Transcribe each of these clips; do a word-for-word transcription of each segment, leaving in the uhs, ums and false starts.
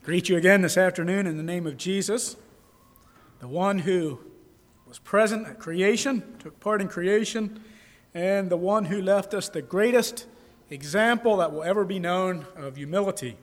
Greet you again this afternoon in the name of Jesus, the one who was present at creation, took part in creation, and the one who left us the greatest example that will ever be known of humility.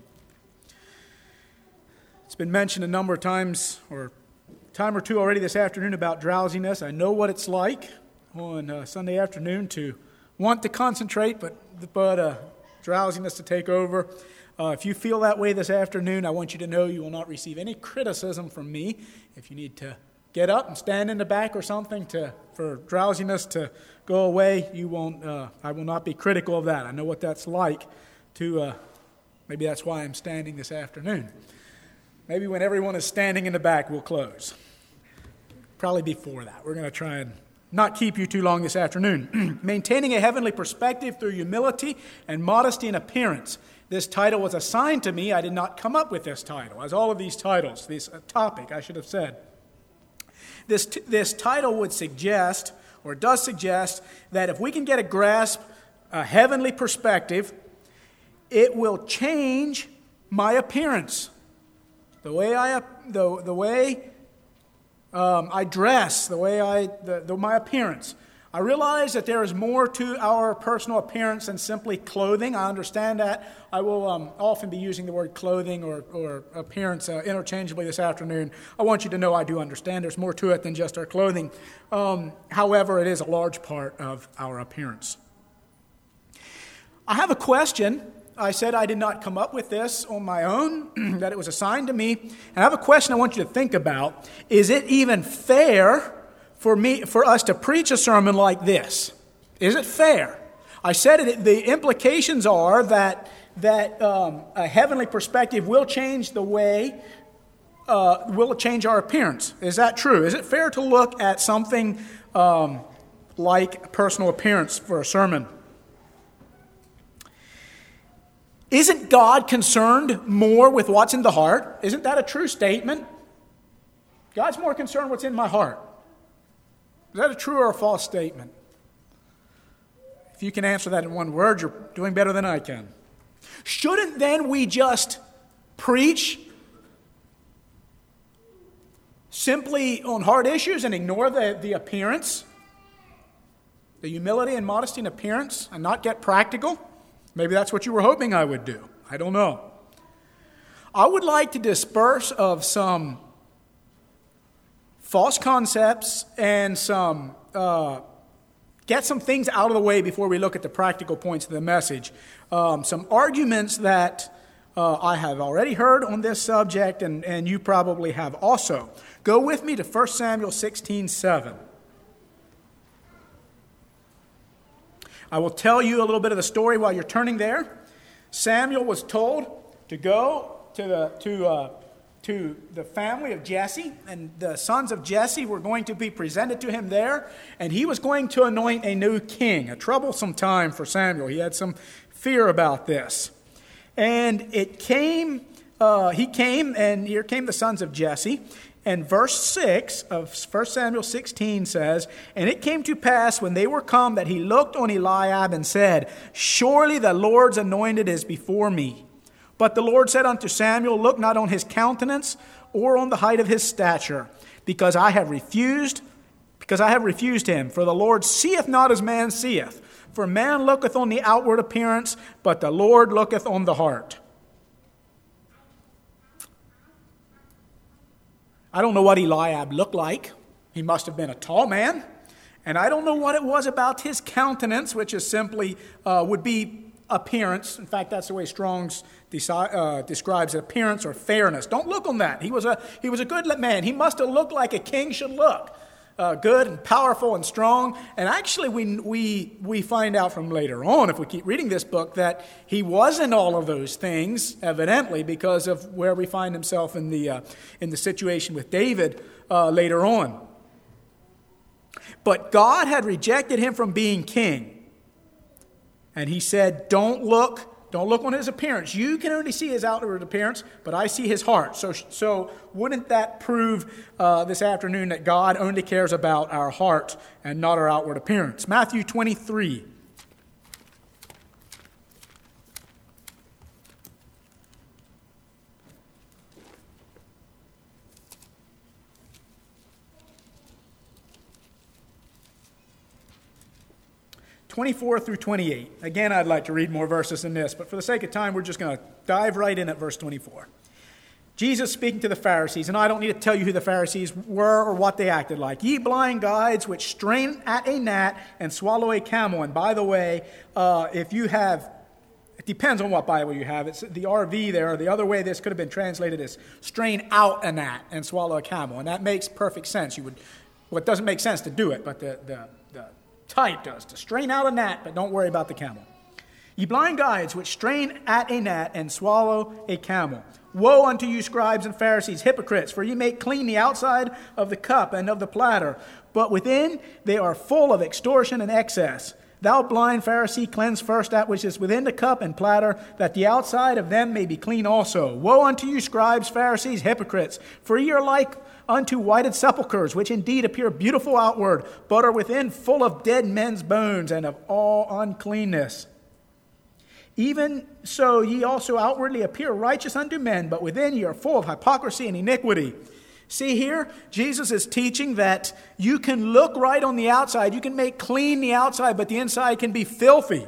It's been mentioned a number of times, or a time or two already this afternoon, about drowsiness. I know what it's like on uh, Sunday afternoon to want to concentrate, but, but uh, drowsiness to take over. Uh, if you feel that way this afternoon, I want you to know you will not receive any criticism from me. If you need to get up and stand in the back or something to for drowsiness to go away, you won't. Uh, I will not be critical of that. I know what that's like. To uh, maybe that's why I'm standing this afternoon. Maybe when everyone is standing in the back, we'll close. Probably before that. We're going to try and not keep you too long this afternoon. Maintaining a heavenly perspective through humility and modesty in appearance. This title was assigned to me. I did not come up with this title, as all of these titles, this topic, I should have said. This, t- this title would suggest, or does suggest, that if we can get a grasp, a heavenly perspective, it will change my appearance. The way I, the, the way um, I dress, the way I, the, the, my appearance. I realize that there is more to our personal appearance than simply clothing. I understand that. I will um, often be using the word clothing or, or appearance uh, interchangeably this afternoon. I want you to know I do understand there's more to it than just our clothing. Um, however, it is a large part of our appearance. I have a question. I said I did not come up with this on my own, that it was assigned to me. And I have a question I want you to think about. Is it even fair For me, for us to preach a sermon like this? Is it fair? I said it. The implications are that that um, a heavenly perspective will change the way, uh, will change our appearance. Is that true? Is it fair to look at something um, like personal appearance for a sermon? Isn't God concerned more with what's in the heart? Isn't that a true statement? God's more concerned what's in my heart. Is that a true or a false statement? If you can answer that in one word, you're doing better than I can. Shouldn't then we just preach simply on hard issues and ignore the, the appearance, the humility and modesty in appearance, and not get practical? Maybe that's what you were hoping I would do. I don't know. I would like to disperse of some false concepts and some uh, get some things out of the way before we look at the practical points of the message. Um, some arguments that uh, I have already heard on this subject, and, and you probably have also. Go with me to First Samuel sixteen seven. I will tell you a little bit of the story while you're turning there. Samuel was told to go to the to uh, to the family of Jesse, and the sons of Jesse were going to be presented to him there, and he was going to anoint a new king, a troublesome time for Samuel. He had some fear about this. And it came, uh, he came, and here came the sons of Jesse, and verse six of First Samuel sixteen says, "And it came to pass when they were come that he looked on Eliab and said, Surely the Lord's anointed is before me. But the Lord said unto Samuel, Look not on his countenance or on the height of his stature, because I have refused, because I have refused him. For the Lord seeth not as man seeth. For man looketh on the outward appearance, but the Lord looketh on the heart." I don't know what Eliab looked like. He must have been a tall man. And I don't know what it was about his countenance, which is simply, uh, would be appearance. In fact, that's the way Strong's deci- uh, describes it, appearance or fairness. Don't look on that. He was a he was a good man. He must have looked like a king should look, uh, good and powerful and strong. And actually, we we we find out from later on, if we keep reading this book, that he wasn't all of those things, evidently, because of where we find himself in the uh, in the situation with David uh, later on. But God had rejected him from being king. And he said, don't look, don't look on his appearance. You can only see his outward appearance, but I see his heart. So, so wouldn't that prove uh, this afternoon that God only cares about our heart and not our outward appearance? Matthew twenty-three. twenty-four through twenty-eight. Again, I'd like to read more verses than this, but for the sake of time, we're just going to dive right in at verse twenty-four. Jesus speaking to the Pharisees, and I don't need to tell you who the Pharisees were or what they acted like. Ye blind guides, which strain at a gnat and swallow a camel. And by the way, uh, if you have, it depends on what Bible you have. It's the R V there. The other way this could have been translated is strain out a gnat and swallow a camel. And that makes perfect sense. You would, well, it doesn't make sense to do it, but the, the, the type does. To strain out a gnat, but don't worry about the camel. Ye blind guides, which strain at a gnat and swallow a camel. Woe unto you, scribes and Pharisees, hypocrites, for ye make clean the outside of the cup and of the platter, but within they are full of extortion and excess. Thou blind Pharisee, cleanse first that which is within the cup and platter, that the outside of them may be clean also. Woe unto you, scribes, Pharisees, hypocrites, for ye are like unto whited sepulchres, which indeed appear beautiful outward, but are within full of dead men's bones and of all uncleanness. Even so ye also outwardly appear righteous unto men, but within ye are full of hypocrisy and iniquity. See here, Jesus is teaching that you can look right on the outside, you can make clean the outside, but the inside can be filthy.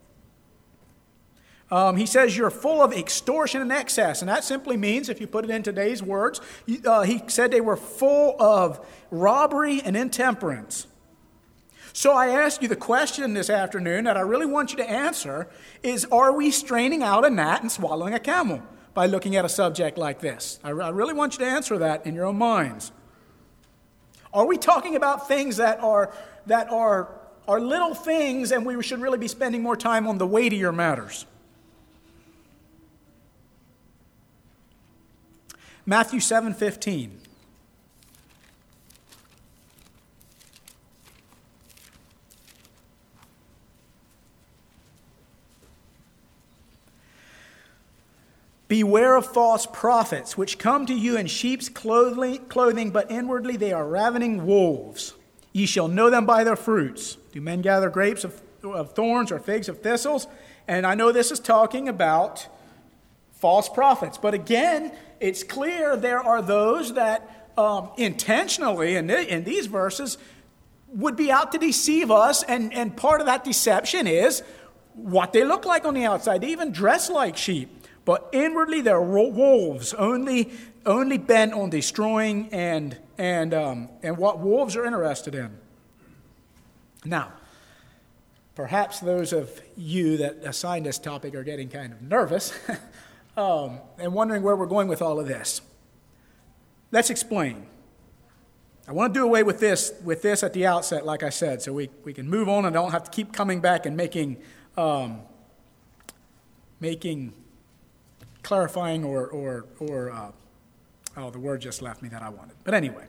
Um, he says you're full of extortion and excess, and that simply means, if you put it in today's words, uh, he said they were full of robbery and intemperance. So I ask you the question this afternoon that I really want you to answer is, are we straining out a gnat and swallowing a camel by looking at a subject like this? I, I really want you to answer that in your own minds. Are we talking about things that are that are, are little things and we should really be spending more time on the weightier matters? Matthew seven fifteen. Beware of false prophets, which come to you in sheep's clothing, but inwardly they are ravening wolves. Ye shall know them by their fruits. Do men gather grapes of, of thorns or figs of thistles? And I know this is talking about false prophets. But again, it's clear there are those that um, intentionally, in, the, in these verses, would be out to deceive us. And, and part of that deception is what they look like on the outside. They even dress like sheep. But inwardly, they're wolves, only, only bent on destroying and, and, um, and what wolves are interested in. Now, perhaps those of you that assigned this topic are getting kind of nervous um, and wondering where we're going with all of this. Let's explain. I want to do away with this, with this at the outset, like I said, so we, we can move on and don't have to keep coming back and making, um, making... clarifying or, or, or uh, oh, the word just left me that I wanted. But anyway,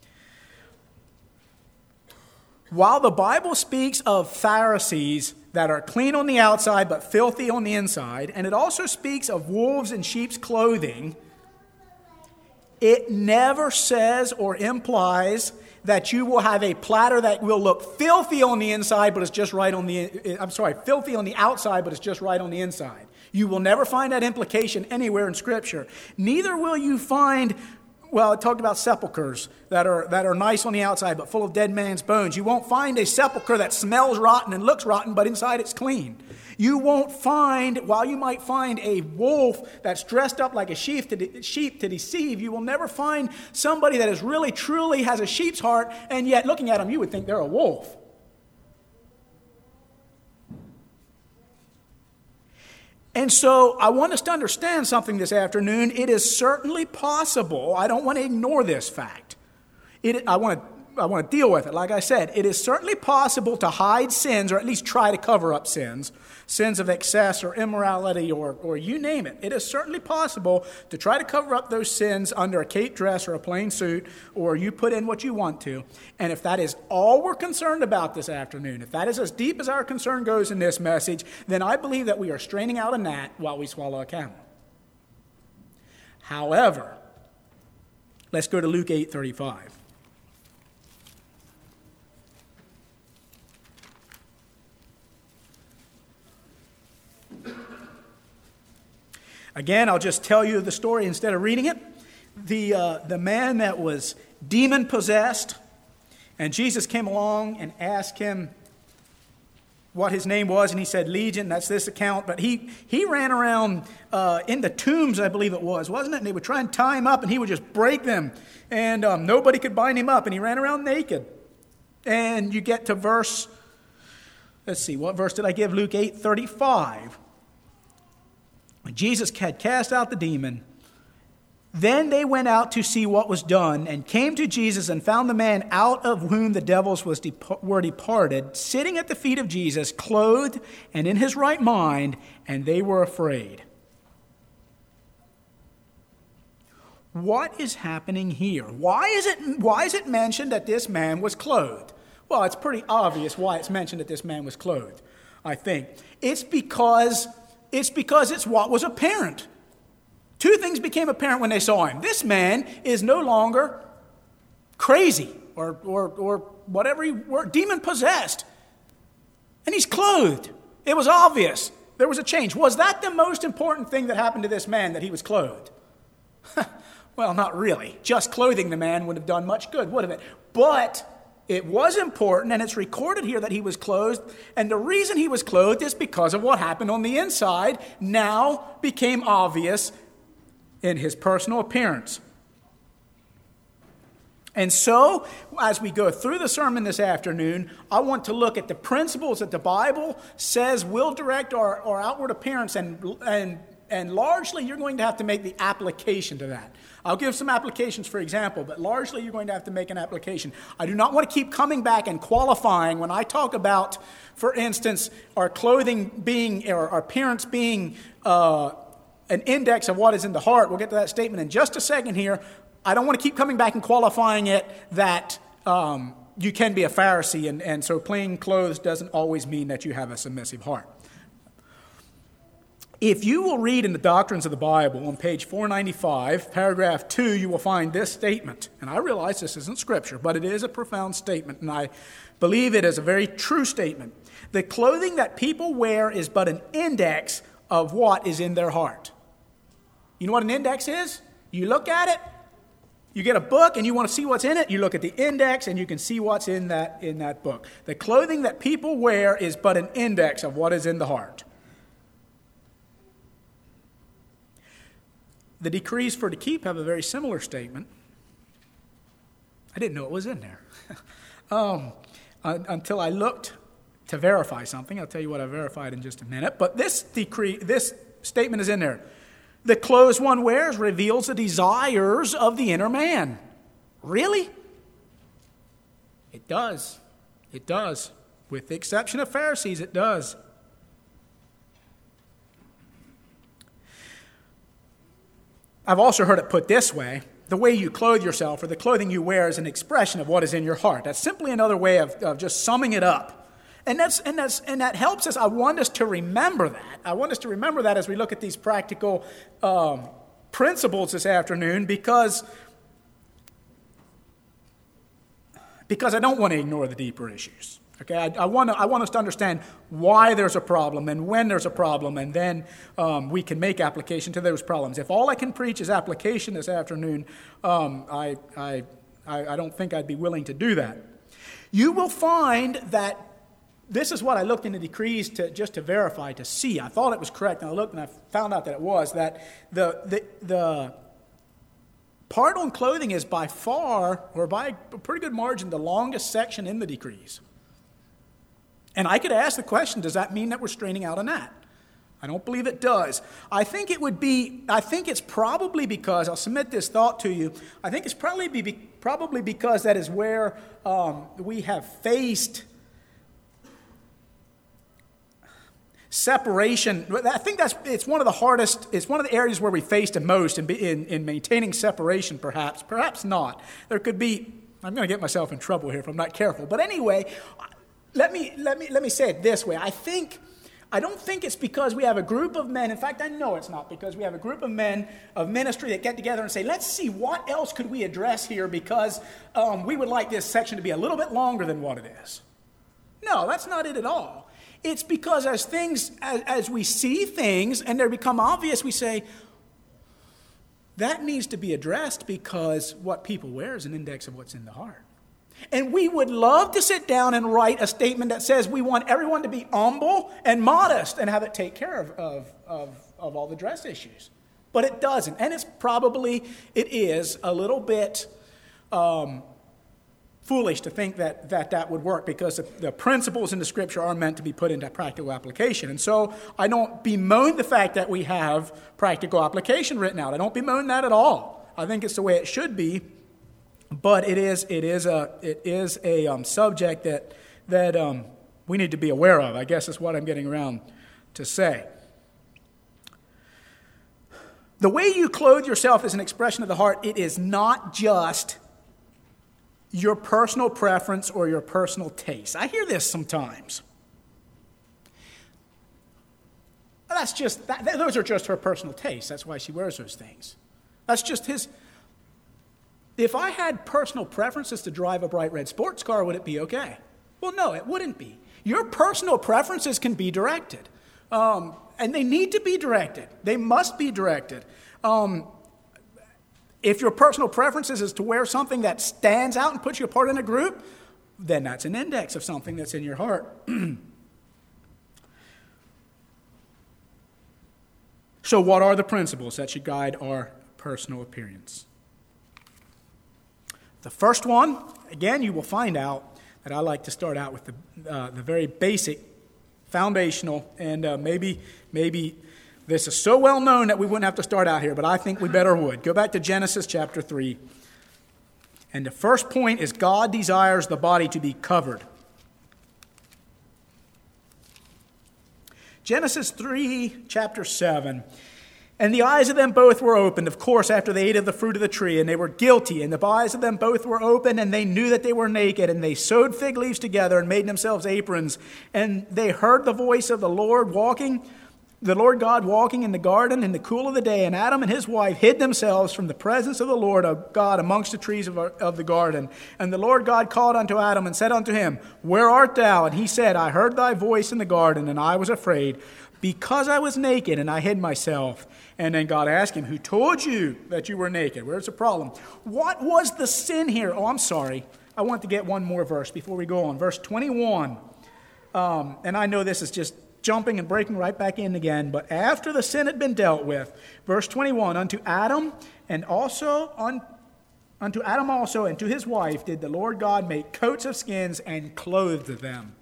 while the Bible speaks of Pharisees that are clean on the outside but filthy on the inside, and it also speaks of wolves in sheep's clothing, it never says or implies that you will have a platter that will look filthy on the inside, but it's just right on the, I'm sorry, filthy on the outside, but it's just right on the inside. You will never find that implication anywhere in Scripture. Neither will you find, well, it talked about sepulchres that are that are nice on the outside but full of dead man's bones. You won't find a sepulcher that smells rotten and looks rotten, but inside it's clean. You won't find, while you might find a wolf that's dressed up like a sheep to, de- sheep to deceive, you will never find somebody that is really, truly has a sheep's heart, and yet looking at them, you would think they're a wolf. And so I want us to understand something this afternoon. It is certainly possible. I don't want to ignore this fact. It, I want to, I want to deal with it. Like I said, it is certainly possible to hide sins, or at least try to cover up sins, sins of excess or immorality or, or you name it. It is certainly possible to try to cover up those sins under a cape dress or a plain suit, or you put in what you want to. And if that is all we're concerned about this afternoon, if that is as deep as our concern goes in this message, then I believe that we are straining out a gnat while we swallow a camel. However, let's go to Luke eight thirty-five. Again, I'll just tell you the story instead of reading it. The, uh, the man that was demon-possessed, and Jesus came along and asked him what his name was, and he said Legion, that's this account, but he, he ran around uh, in the tombs, I believe it was, wasn't it? And they would try and tie him up, and he would just break them, and um, nobody could bind him up, and he ran around naked. And you get to verse, let's see, what verse did I give? Luke eight thirty-five. When Jesus had cast out the demon, then they went out to see what was done, and came to Jesus and found the man out of whom the devils was dep- were departed, sitting at the feet of Jesus, clothed and in his right mind, and they were afraid. What is happening here? Why is it, why is it mentioned that this man was clothed? Well, it's pretty obvious why it's mentioned that this man was clothed, I think. It's because, it's because it's what was apparent. Two things became apparent when they saw him. This man is no longer crazy or, or, or whatever he were, demon-possessed. And he's clothed. It was obvious. There was a change. Was that the most important thing that happened to this man, that he was clothed? Well, not really. Just clothing the man wouldn't have done much good, would have it? But it was important, and it's recorded here that he was clothed. And the reason he was clothed is because of what happened on the inside now became obvious in his personal appearance. And so, as we go through the sermon this afternoon, I want to look at the principles that the Bible says will direct our, our outward appearance, and, and, and largely you're going to have to make the application to that. I'll give some applications, for example, but largely you're going to have to make an application. I do not want to keep coming back and qualifying when I talk about, for instance, our clothing being, or our appearance being uh, an index of what is in the heart. We'll get to that statement in just a second here. I don't want to keep coming back and qualifying it that um, you can be a Pharisee, and, and so plain clothes doesn't always mean that you have a submissive heart. If you will read in the Doctrines of the Bible on page four ninety-five, paragraph two, you will find this statement. And I realize this isn't scripture, but it is a profound statement, and I believe it is a very true statement. The clothing that people wear is but an index of what is in their heart. You know what an index is? You look at it, you get a book and you want to see what's in it, you look at the index and you can see what's in that, in that book. The clothing that people wear is but an index of what is in the heart. The decrees for to keep have a very similar statement. I didn't know it was in there um, until I looked to verify something. I'll tell you what I verified in just a minute. But this decree, this statement is in there. The clothes one wears reveals the desires of the inner man. Really? It does. It does. With the exception of Pharisees, it does. I've also heard it put this way. The way you clothe yourself, or the clothing you wear, is an expression of what is in your heart. That's simply another way of, of just summing it up. And that's and that's and that helps us. I want us to remember that. I want us to remember that as we look at these practical um, principles this afternoon, because because I don't want to ignore the deeper issues. Okay, I, I want to, I want us to understand why there's a problem and when there's a problem, and then um, we can make application to those problems. If all I can preach is application this afternoon, um, I, I I I don't think I'd be willing to do that. You will find that. This is what I looked in the decrees to just to verify, to see. I thought it was correct, and I looked and I found out that it was, that the the, the part on clothing is by far, or by a pretty good margin, the longest section in the decrees. And I could ask the question, does that mean that we're straining out a gnat? I don't believe it does. I think it would be, I think it's probably because, I'll submit this thought to you, I think it's probably be, probably because that is where um, we have faced separation. I think that's it's one of the hardest, it's one of the areas where we faced the most in, in, in maintaining separation, perhaps. Perhaps not. There could be, I'm going to get myself in trouble here if I'm not careful. But anyway, let me let me let me say it this way. I think I don't think it's because we have a group of men. In fact, I know it's not because we have a group of men of ministry that get together and say, let's see what else could we address here, because um, we would like this section to be a little bit longer than what it is. No, that's not it at all. It's because as things, as, as we see things and they become obvious, we say, that needs to be addressed because what people wear is an index of what's in the heart. And we would love to sit down and write a statement that says we want everyone to be humble and modest and have it take care of, of, of, of all the dress issues. But it doesn't. And it's probably, it is a little bit um, foolish to think that, that that would work, because the, the principles in the Scripture are meant to be put into practical application. And so I don't bemoan the fact that we have practical application written out. I don't bemoan that at all. I think it's the way it should be. But it is it is a it is a um, subject that that um, we need to be aware of, I guess is what I'm getting around to say. The way you clothe yourself is an expression of the heart. It is not just your personal preference or your personal taste. I hear this sometimes. That's just that, those are just her personal tastes. That's why she wears those things. That's just his. If I had personal preferences to drive a bright red sports car, would it be okay? Well, no, it wouldn't be. Your personal preferences can be directed. Um, and they need to be directed. They must be directed. Um, if your personal preferences is to wear something that stands out and puts you apart in a group, then that's an index of something that's in your heart. So what are the principles that should guide our personal appearance? The first one, again, you will find out that I like to start out with the uh, the very basic, foundational, and uh, maybe maybe this is so well known that we wouldn't have to start out here, but I think we better would. Go back to Genesis chapter three. And the first point is God desires the body to be covered. Genesis three, chapter seven. And the eyes of them both were opened, of course, after they ate of the fruit of the tree, and they were guilty. And the eyes of them both were opened, and they knew that they were naked. And they sewed fig leaves together and made themselves aprons. And they heard the voice of the Lord walking, the Lord God walking in the garden in the cool of the day. And Adam and his wife hid themselves from the presence of the Lord of God amongst the trees of, of the garden. And the Lord God called unto Adam and said unto him, Where art thou? And he said, I heard thy voice in the garden, and I was afraid, because I was naked, and I hid myself. And then God asked him, Who told you that you were naked? Where's the problem? What was the sin here? Oh, I'm sorry. I want to get one more verse before we go on. Verse twenty-one. Um, and I know this is just jumping and breaking right back in again. But after the sin had been dealt with, verse twenty-one, Unto Adam and also un, unto Adam also and to his wife did the Lord God make coats of skins and clothed them.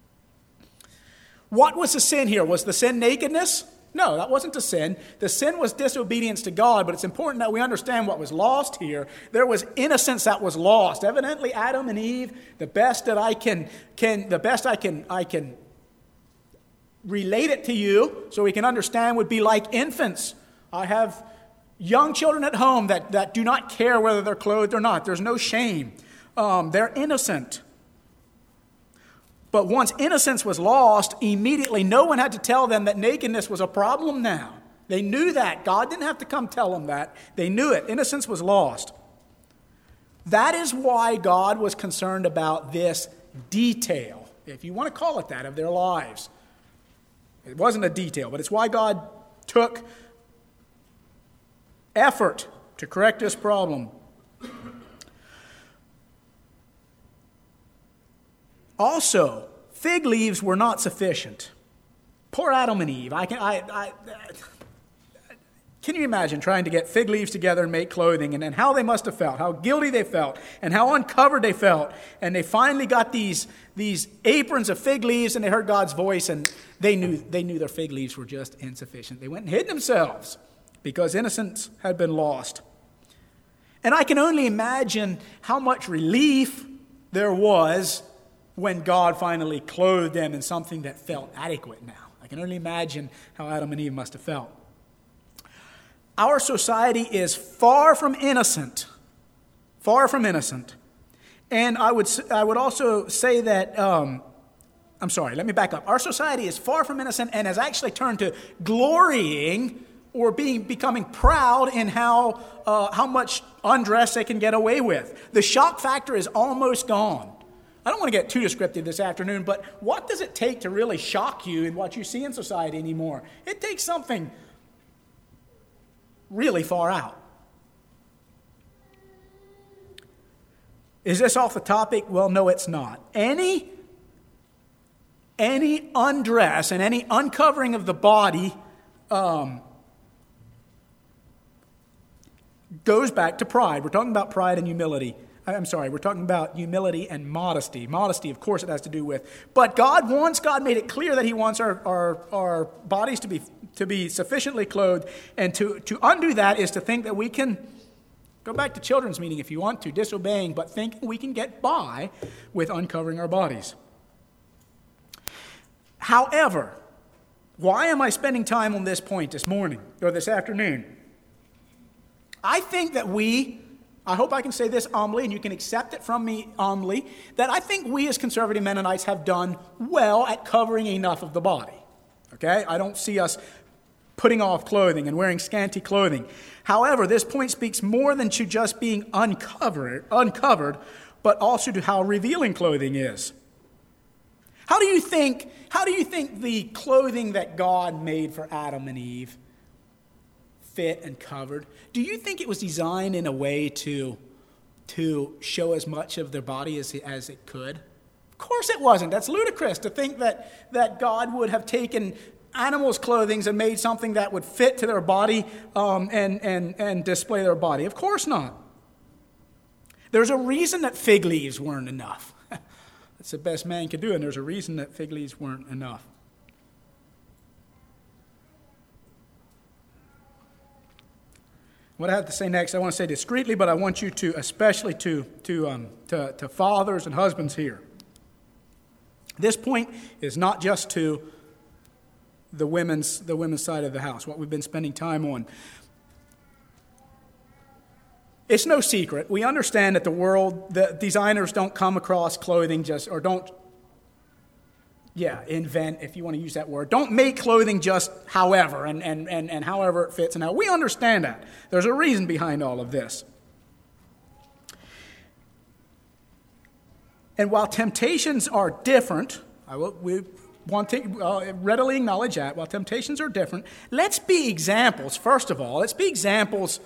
What was the sin here? Was the sin nakedness? No, that wasn't the sin. The sin was disobedience to God, but it's important that we understand what was lost here. There was innocence that was lost. Evidently, Adam and Eve, the best that I can, can the best I can, I can relate it to you so we can understand would be like infants. I have young children at home that, that do not care whether they're clothed or not. There's no shame. Um, they're innocent. But once innocence was lost, immediately no one had to tell them that nakedness was a problem now. They knew that. God didn't have to come tell them that. They knew it. Innocence was lost. That is why God was concerned about this detail, if you want to call it that, of their lives. It wasn't a detail, but it's why God took effort to correct this problem. Also, fig leaves were not sufficient. Poor Adam and Eve. I can, I, I, can you imagine trying to get fig leaves together and make clothing, and, and how they must have felt, how guilty they felt, and how uncovered they felt. And they finally got these, these aprons of fig leaves, and they heard God's voice, and they knew, they knew their fig leaves were just insufficient. They went and hid themselves because innocence had been lost. And I can only imagine how much relief there was when God finally clothed them in something that felt adequate now. I can only imagine how Adam and Eve must have felt. Our society is far from innocent, far from innocent. And I would I would also say that, um, I'm sorry, let me back up. Our society is far from innocent and has actually turned to glorying or being becoming proud in how uh, how much undress they can get away with. The shock factor is almost gone. I don't want to get too descriptive this afternoon, but what does it take to really shock you in what you see in society anymore? It takes something really far out. Is this off the topic? Well, no, it's not. Any, any undress and any uncovering of the body um, goes back to pride. We're talking about pride and humility. I'm sorry, we're talking about humility and modesty. Modesty, of course, it has to do with. But God wants, God made it clear that he wants our, our, our bodies to be to be sufficiently clothed. And to, to undo that is to think that we can, go back to children's meeting if you want to, disobeying, but thinking we can get by with uncovering our bodies. However, why am I spending time on this point this morning or this afternoon? I think that we... I hope I can say this humbly, and you can accept it from me humbly, that I think we as conservative Mennonites have done well at covering enough of the body. Okay? I don't see us putting off clothing and wearing scanty clothing. However, this point speaks more than to just being uncovered, uncovered, but also to how revealing clothing is. How do you think, how do you think the clothing that God made for Adam and Eve fit and covered? Do you think it was designed in a way to, to show as much of their body as, as it could? Of course it wasn't. That's ludicrous to think that, that God would have taken animals' clothing and made something that would fit to their body um, and, and, and display their body. Of course not. There's a reason that fig leaves weren't enough. That's the best man could do, and there's a reason that fig leaves weren't enough. What I have to say next, I want to say discreetly, but I want you to, especially to, to, um, to, to fathers and husbands here. This point is not just to the women's, the women's side of the house, what we've been spending time on. It's no secret. We understand that the world, the designers don't come across clothing just, or don't, yeah, invent, if you want to use that word. Don't make clothing just however and, and, and, and however it fits. And how we understand that. There's a reason behind all of this. And while temptations are different, I will, we want to uh, readily acknowledge that, while temptations are different, let's be examples, first of all. Let's be examples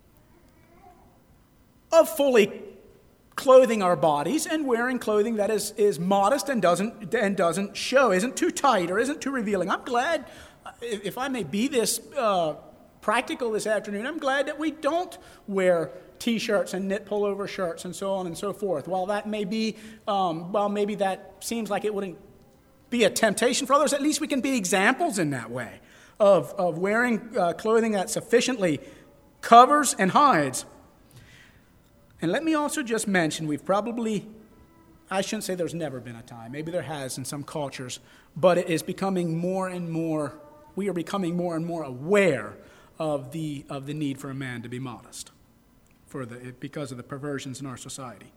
of fully clothing our bodies and wearing clothing that is, is modest and doesn't and doesn't show, isn't too tight or isn't too revealing. I'm glad, if, if I may be this uh, practical this afternoon, I'm glad that we don't wear T-shirts and knit pullover shirts and so on and so forth. While that may be, um, well, maybe that seems like it wouldn't be a temptation for others, at least we can be examples in that way of, of wearing uh, clothing that sufficiently covers and hides. And let me also just mention, we've probably, I shouldn't say there's never been a time, maybe there has in some cultures, but it is becoming more and more, we are becoming more and more aware of the of the need for a man to be modest for the because of the perversions in our society.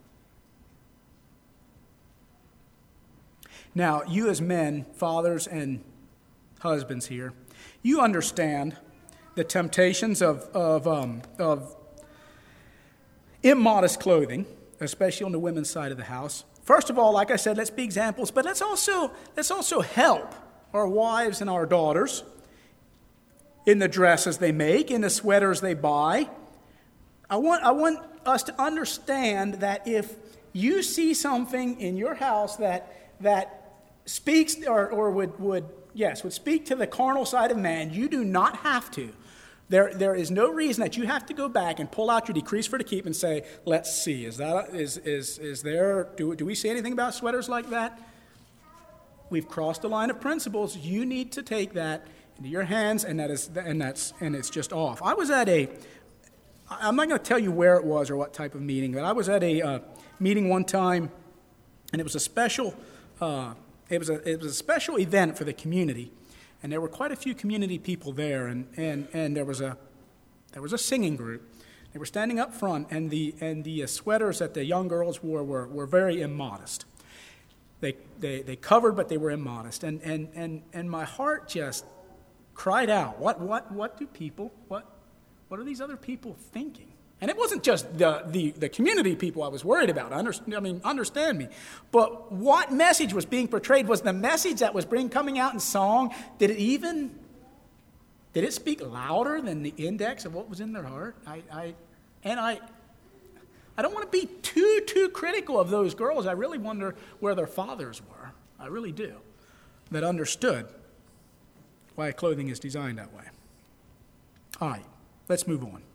Now, you as men, fathers and husbands here, you understand the temptations of of um, of immodest clothing, especially on the women's side of the house. First of all, like I said, let's be examples, but let's also let's also help our wives and our daughters in the dresses they make, in the sweaters they buy. I want I want us to understand that if you see something in your house that that speaks or, or would would yes would speak to the carnal side of man, you do not have to. There, there is no reason that you have to go back and pull out your decrees for to keep and say, let's see, is that is is is there, do, do we see anything about sweaters like that? We've crossed the line of principles. You need to take that into your hands, and that is and that's and it's just off. I was at a, I'm not going to tell you where it was or what type of meeting, but I was at a uh, meeting one time, and it was a special, uh, it was a it was a special event for the community. And there were quite a few community people there, and, and, and there was a there was a singing group. They were standing up front, and the and the uh, sweaters that the young girls wore were, were very immodest. They, they they covered, but they were immodest. And and and and my heart just cried out. What what what do people what what are these other people thinking? And it wasn't just the, the, the community people I was worried about. I, understand, I mean, understand me. But what message was being portrayed? Was the message that was being coming out in song, did it even, did it speak louder than the index of what was in their heart? I, I and I, I don't want to be too, too critical of those girls. I really wonder where their fathers were. I really do. That understood why clothing is designed that way. All right, let's move on.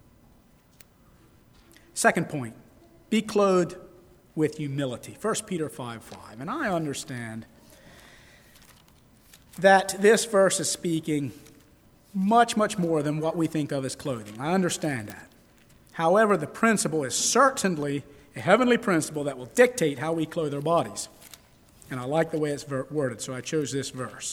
Second point, be clothed with humility. First Peter five five. And I understand that this verse is speaking much, much more than what we think of as clothing. I understand that. However, the principle is certainly a heavenly principle that will dictate how we clothe our bodies. And I like the way it's worded, so I chose this verse.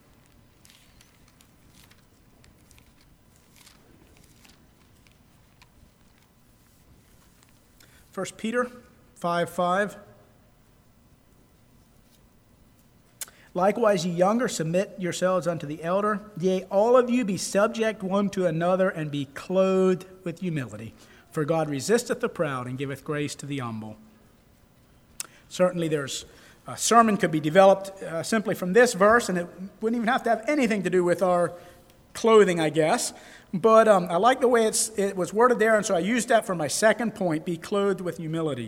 First Peter five five. Likewise, ye younger, submit yourselves unto the elder. Yea, all of you be subject one to another, and be clothed with humility. For God resisteth the proud, and giveth grace to the humble. Certainly there's a sermon could be developed uh, simply from this verse, and it wouldn't even have to have anything to do with our clothing, I guess. But um, I like the way it's, it was worded there, and so I used that for my second point, be clothed with humility.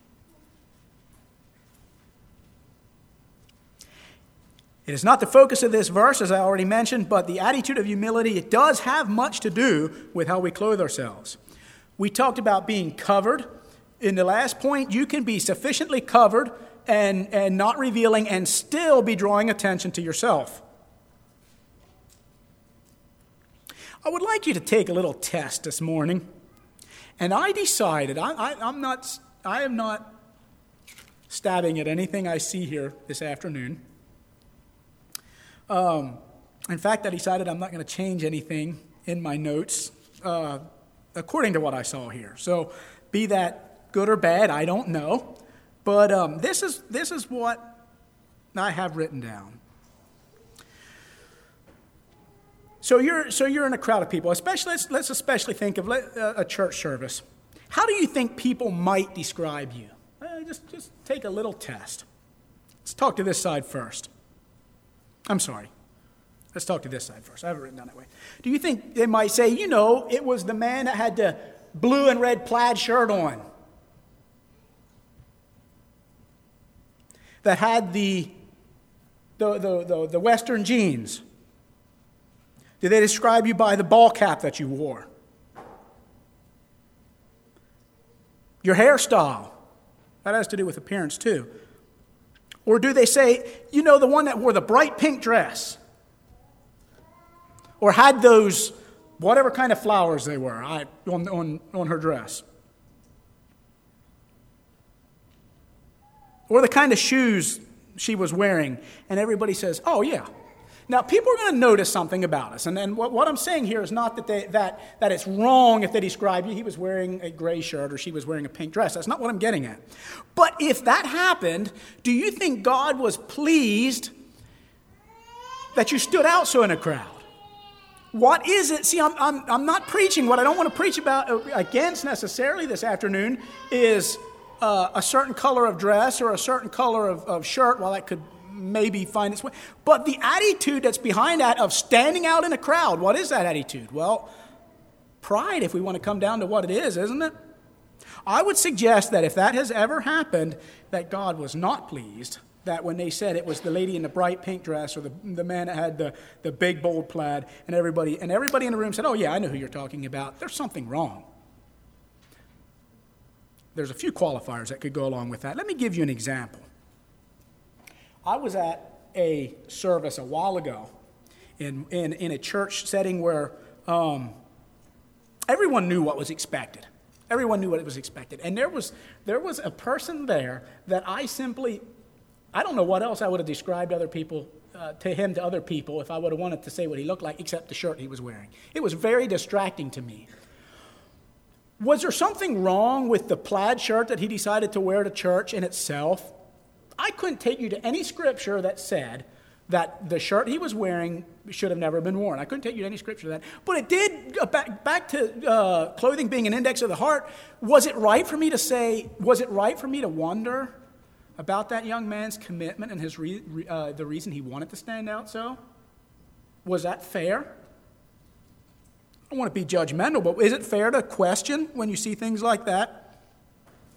It is not the focus of this verse, as I already mentioned, but the attitude of humility, it does have much to do with how we clothe ourselves. We talked about being covered. In the last point, you can be sufficiently covered and, and not revealing and still be drawing attention to yourself. I would like you to take a little test this morning. And I decided, I, I, I'm not, I am not stabbing at anything I see here this afternoon. Um, in fact, I decided I'm not going to change anything in my notes uh, according to what I saw here. So be that good or bad, I don't know. But um, this is this is what I have written down. So you're so you're in a crowd of people. Especially let's, let's especially think of a church service. How do you think people might describe you? Uh, just just take a little test. Let's talk to this side first. I'm sorry. Let's talk to this side first. I have it written down that way. Do you think they might say, you know, it was the man that had the blue and red plaid shirt on, that had the the the the, the Western jeans? Did they describe you by the ball cap that you wore? Your hairstyle. That has to do with appearance too. Or do they say, you know, the one that wore the bright pink dress? Or had those, whatever kind of flowers they were I, on, on, on her dress? Or the kind of shoes she was wearing, and everybody says, oh, yeah. Now, people are going to notice something about us. And then what, what I'm saying here is not that, they, that, that it's wrong if they describe you, he was wearing a gray shirt or she was wearing a pink dress. That's not what I'm getting at. But if that happened, do you think God was pleased that you stood out so in a crowd? What is it? See, I'm, I'm, I'm not preaching. What I don't want to preach about against necessarily this afternoon is uh, a certain color of dress or a certain color of, of shirt. While that could maybe find its way. But the attitude that's behind that of standing out in a crowd, what is that attitude? Well, pride, if we want to come down to what it is, isn't it? I would suggest that if that has ever happened, that God was not pleased, that when they said it was the lady in the bright pink dress or the, the man that had the, the big bold plaid, and everybody, and everybody in the room said, oh yeah, I know who you're talking about. There's something wrong. There's a few qualifiers that could go along with that. Let me give you an example. I was at a service a while ago in, in, in a church setting where um, everyone knew what was expected. Everyone knew what was expected. And there was there was a person there that I simply, I don't know what else I would have described other people, uh, to him to other people if I would have wanted to say what he looked like, except the shirt he was wearing. It was very distracting to me. Was there something wrong with the plaid shirt that he decided to wear to church in itself? I couldn't take you to any scripture that said that the shirt he was wearing should have never been worn. I couldn't take you to any scripture that. But it did, uh, back, back to uh, clothing being an index of the heart, was it right for me to say, was it right for me to wonder about that young man's commitment and his re, uh, the reason he wanted to stand out so? Was that fair? I don't want to be judgmental, but is it fair to question when you see things like that?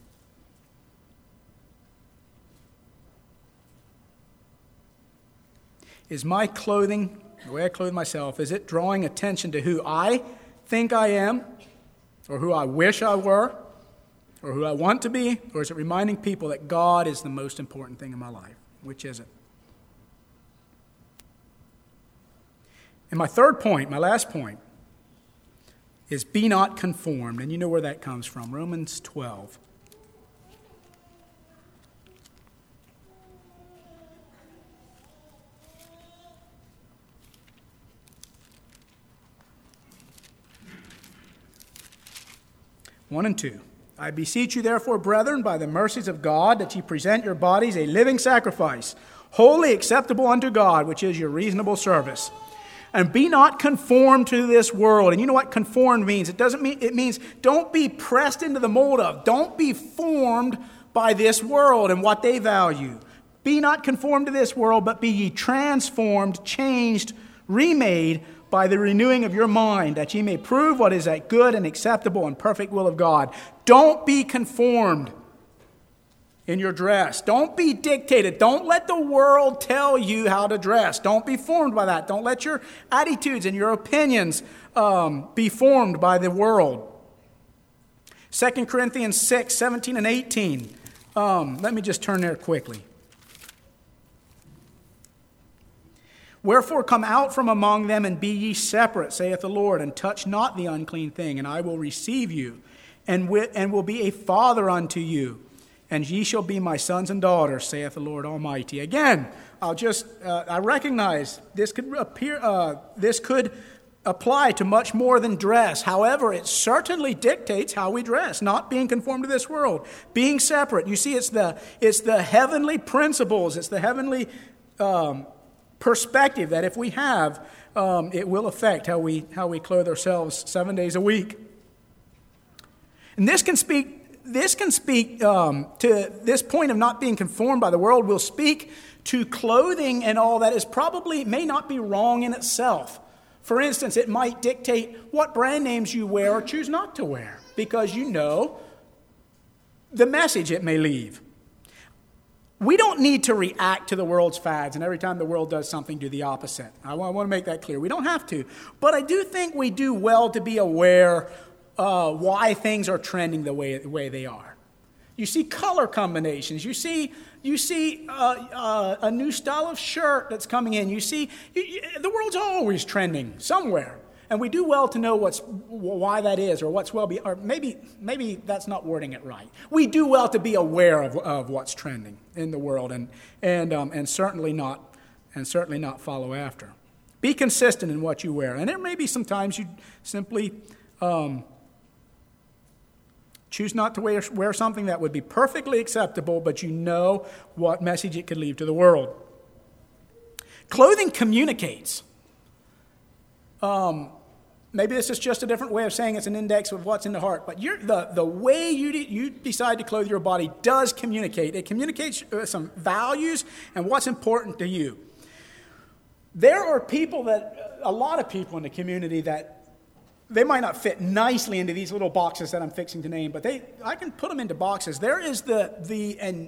Is my clothing, the way I clothe myself, is it drawing attention to who I think I am, or who I wish I were, or who I want to be, or is it reminding people that God is the most important thing in my life? Which is it? And my third point, my last point, is be not conformed. And you know where that comes from, Romans twelve. One and two. I beseech you, therefore, brethren, by the mercies of God, that ye present your bodies a living sacrifice, wholly acceptable unto God, which is your reasonable service. And be not conformed to this world. And you know what conformed means? It doesn't mean, it means don't be pressed into the mold of. Don't be formed by this world and what they value. Be not conformed to this world, but be ye transformed, changed, remade by the renewing of your mind, that ye may prove what is that good and acceptable and perfect will of God. Don't be conformed in your dress. Don't be dictated. Don't let the world tell you how to dress. Don't be formed by that. Don't let your attitudes and your opinions um, be formed by the world. Second Corinthians six, seventeen and eighteen. Um, let me just turn there quickly. Wherefore come out from among them and be ye separate, saith the Lord, and touch not the unclean thing, and I will receive you, and wi- and will be a father unto you, and ye shall be my sons and daughters, saith the Lord Almighty. Again, I'll just uh, I recognize this could appear uh, this could apply to much more than dress. However, it certainly dictates how we dress, not being conformed to this world, being separate. You see, it's the it's the heavenly principles, it's the heavenly um, perspective that if we have, um, it will affect how we how we clothe ourselves seven days a week. And this can speak this can speak um, to this point of not being conformed by the world. Will speak to clothing and all that is probably may not be wrong in itself. For instance, it might dictate what brand names you wear or choose not to wear because you know the message it may leave. We don't need to react to the world's fads, and every time the world does something, do the opposite. I want to make that clear. We don't have to. But I do think we do well to be aware uh, why things are trending the way, the way they are. You see color combinations. You see you see uh, uh, a new style of shirt that's coming in. You see you, you, the world's always trending somewhere. And we do well to know what's why that is, or what's well be, or maybe maybe that's not wording it right. We do well to be aware of, of what's trending in the world, and and um, and certainly not and certainly not follow after. Be consistent in what you wear, and there may be some times you simply um, choose not to wear wear something that would be perfectly acceptable, but you know what message it could leave to the world. Clothing communicates. Um. Maybe this is just a different way of saying it's an index of what's in the heart. But you're, the, the way you, de- you decide to clothe your body does communicate. It communicates uh, some values and what's important to you. There are people that, a lot of people in the community that they might not fit nicely into these little boxes that I'm fixing to name, but they I can put them into boxes. There is the, the and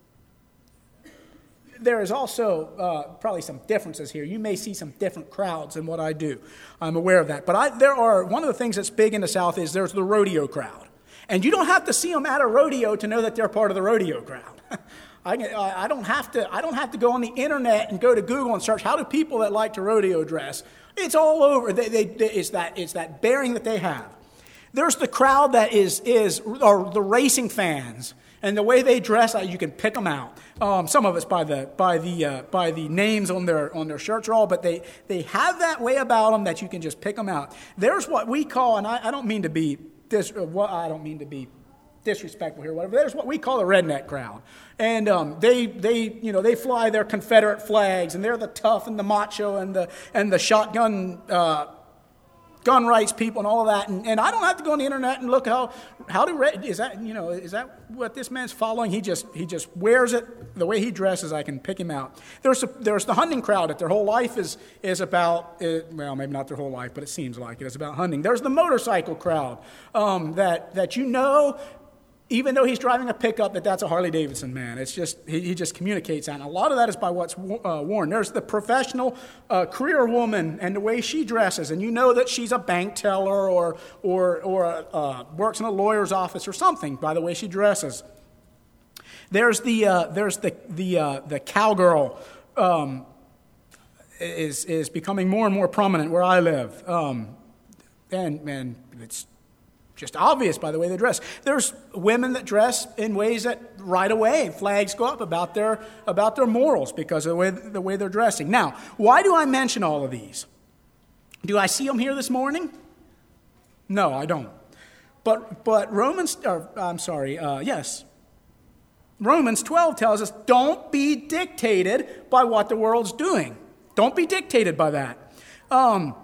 there is also uh, probably some differences here. You may see some different crowds in what I do. I'm aware of that. But I, there are, one of the things that's big in the South is there's the rodeo crowd. And you don't have to see them at a rodeo to know that they're part of the rodeo crowd. I, I don't have to I don't have to go on the internet and go to Google and search how do people that like to rodeo dress. It's all over. They, they, they, it's, that, it's that bearing that they have. There's the crowd that is, is are the racing fans. And the way they dress, you can pick them out. Um, some of it's by the by the uh, by the names on their on their shirts or all, but they they have that way about them that you can just pick them out. There's what we call, and I, I don't mean to be this. Uh, well, I don't mean to be disrespectful here, whatever. There's what we call the redneck crowd, and um, they they you know they fly their Confederate flags, and they're the tough and the macho and the and the shotgun. Uh, gun rights people and all of that, and, and I don't have to go on the internet and look how how do is that you know is that what this man's following? He just he just wears it the way he dresses. I can pick him out. There's a, there's the hunting crowd that their whole life is is about uh, well maybe not their whole life, but it seems like it is about hunting. There's the motorcycle crowd um, that that you know even though he's driving a pickup, that that's a Harley-Davidson man. It's just, he, he just communicates that. And a lot of that is by what's uh, worn. There's the professional uh, career woman and the way she dresses, and you know that she's a bank teller or or or uh, works in a lawyer's office or something by the way she dresses. There's the uh, there's the the uh, the cowgirl um, is is becoming more and more prominent where I live, um, and and it's just obvious by the way they dress. There's women that dress in ways that right away flags go up about their about their morals because of the way the way they're dressing. Now, why do I mention all of these? Do I see them here this morning? No, I don't. But but Romans, or, I'm sorry, uh, yes. Romans twelve tells us, don't be dictated by what the world's doing. Don't be dictated by that. Um,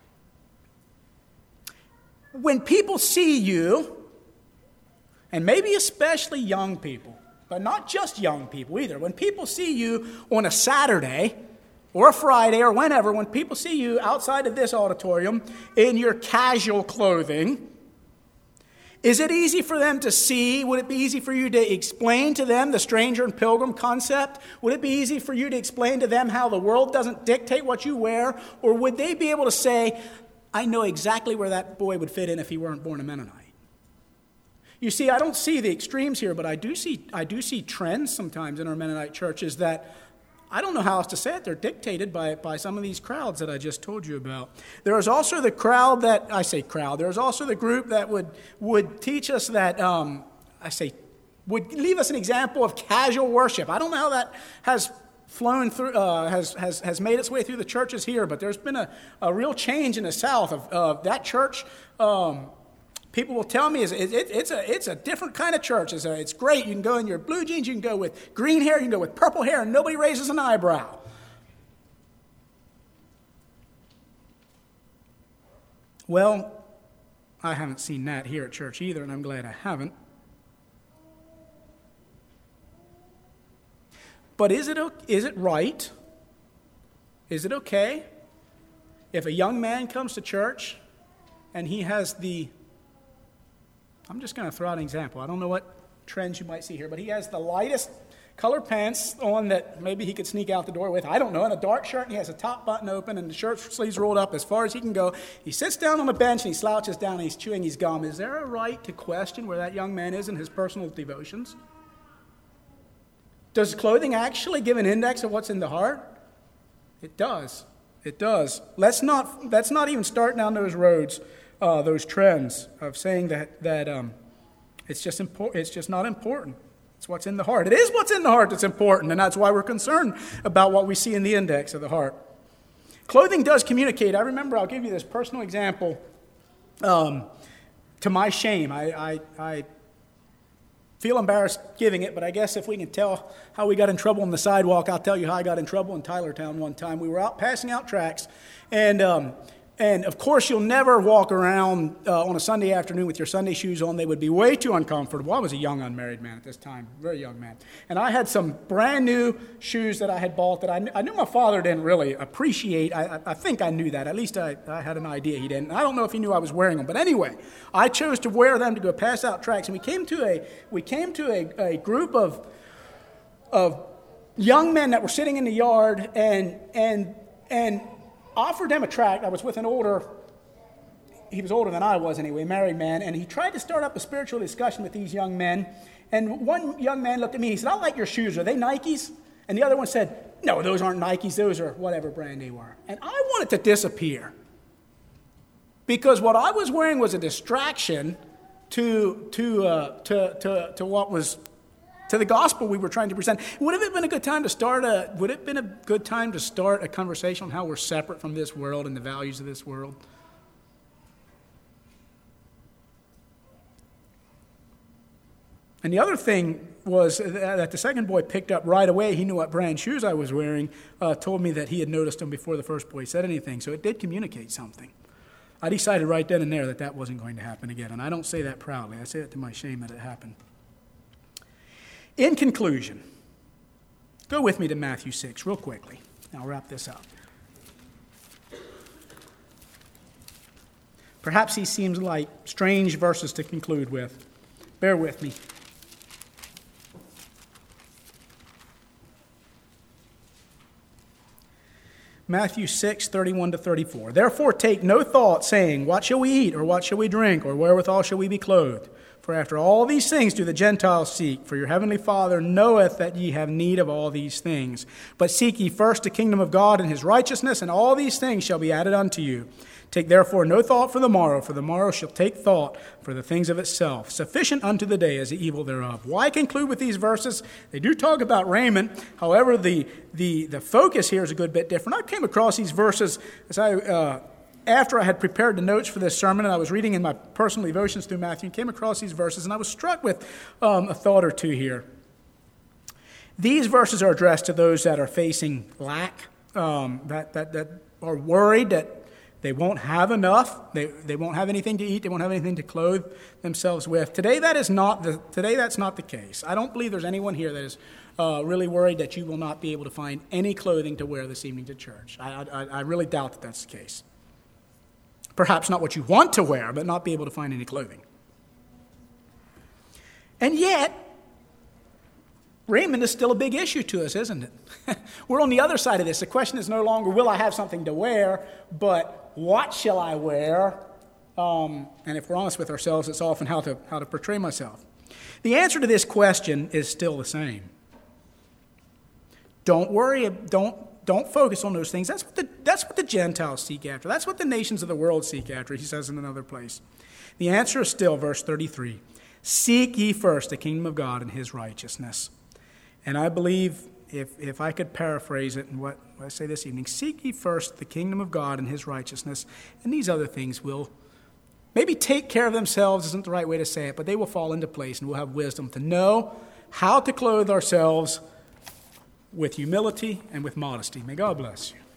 when people see you, and maybe especially young people, but not just young people either, when people see you on a Saturday or a Friday or whenever, when people see you outside of this auditorium in your casual clothing, is it easy for them to see? Would it be easy for you to explain to them the stranger and pilgrim concept? Would it be easy for you to explain to them how the world doesn't dictate what you wear? Or would they be able to say, I know exactly where that boy would fit in if he weren't born a Mennonite? You see, I don't see the extremes here, but I do see I do see trends sometimes in our Mennonite churches that, I don't know how else to say it, they're dictated by, by some of these crowds that I just told you about. There is also the crowd that, I say crowd, there is also the group that would, would teach us that, um, I say, would leave us an example of casual worship. I don't know how that has flown through, uh, has, has, has made its way through the churches here, but there's been a, a real change in the South of uh, that church. Um, people will tell me is it, it, it's a it's a different kind of church. It's, a, it's great. You can go in your blue jeans, you can go with green hair, you can go with purple hair, and nobody raises an eyebrow. Well, I haven't seen that here at church either, and I'm glad I haven't. But is it is it right? Is it okay if a young man comes to church and he has the, I'm just going to throw out an example. I don't know what trends you might see here, but he has the lightest colored pants on that maybe he could sneak out the door with. I don't know, and a dark shirt, and he has a top button open and the shirt sleeves rolled up as far as he can go. He sits down on the bench and he slouches down and he's chewing his gum. Is there a right to question where that young man is in his personal devotions? Does clothing actually give an index of what's in the heart? It does. It does. Let's not let's not even start down those roads, uh, those trends of saying that that um, it's just important. It's just not important. It's what's in the heart. It is what's in the heart that's important, and that's why we're concerned about what we see in the index of the heart. Clothing does communicate. I remember. I'll give you this personal example. Um, to my shame, I I. I feel embarrassed giving it, but I guess if we can tell how we got in trouble on the sidewalk, I'll tell you how I got in trouble in Tylertown one time. We were out passing out tracts, and um, and of course you'll never walk around uh, on a Sunday afternoon with your Sunday shoes on. They would be way too uncomfortable. I was a young unmarried man at this time, very young man, and I had some brand new shoes that I had bought that I knew, I knew my father didn't really appreciate. I, I think I knew that. At least I, I had an idea he didn't. I don't know if he knew I was wearing them, but anyway, I chose to wear them to go pass out tracts, and we came to a we came to a, a group of of young men that were sitting in the yard, and and and. offered them a tract. I was with an older, he was older than I was anyway, married man, and he tried to start up a spiritual discussion with these young men. And one young man looked at me, he said, I like your shoes. Are they Nikes? And the other one said, no, those aren't Nikes. Those are whatever brand they were. And I wanted to disappear because what I was wearing was a distraction to, to, uh, to, to, to what was to the gospel we were trying to present. Would it have been a good time to start a, would it have been a good time to start a conversation on how we're separate from this world and the values of this world? And the other thing was that the second boy picked up right away. He knew what brand shoes I was wearing, uh, told me that he had noticed them before the first boy said anything. So it did communicate something. I decided right then and there that that wasn't going to happen again. And I don't say that proudly. I say it to my shame that it happened. In conclusion, go with me to Matthew six real quickly. I'll wrap this up. Perhaps these seem like strange verses to conclude with, Bear with me. Matthew six, thirty-one to thirty-four. Therefore take no thought, saying, what shall we eat, or what shall we drink, or wherewithal shall we be clothed? For after all these things do the Gentiles seek, for your heavenly Father knoweth that ye have need of all these things. But seek ye first the kingdom of God and his righteousness, and all these things shall be added unto you. Take therefore no thought for the morrow, for the morrow shall take thought for the things of itself. Sufficient unto the day is the evil thereof. Why conclude with these verses? They do talk about raiment. However, the the, the focus here is a good bit different. I came across these verses as I uh, after I had prepared the notes for this sermon, and I was reading in my personal devotions through Matthew, and came across these verses, and I was struck with um, a thought or two here. These verses are addressed to those that are facing lack, um, that, that, that are worried that they won't have enough. They they won't have anything to eat. They won't have anything to clothe themselves with. Today, that is not the today. That's not the case. I don't believe there's anyone here that is uh, really worried that you will not be able to find any clothing to wear this evening to church. I, I I really doubt that that's the case. Perhaps not what you want to wear, but not be able to find any clothing. And yet, raiment is still a big issue to us, isn't it? We're on the other side of this. The question is no longer, will I have something to wear, but what shall I wear? Um, and if we're honest with ourselves, it's often how to how to portray myself. The answer to this question is still the same. Don't worry, don't don't focus on those things. That's what the that's what the Gentiles seek after. That's what the nations of the world seek after, he says in another place. The answer is still verse thirty-three. Seek ye first the kingdom of God and his righteousness. And I believe, if if I could paraphrase it in what I say this evening, seek ye first the kingdom of God and his righteousness, and these other things will maybe take care of themselves, isn't the right way to say it, but they will fall into place, and we'll have wisdom to know how to clothe ourselves with humility and with modesty. May God bless you.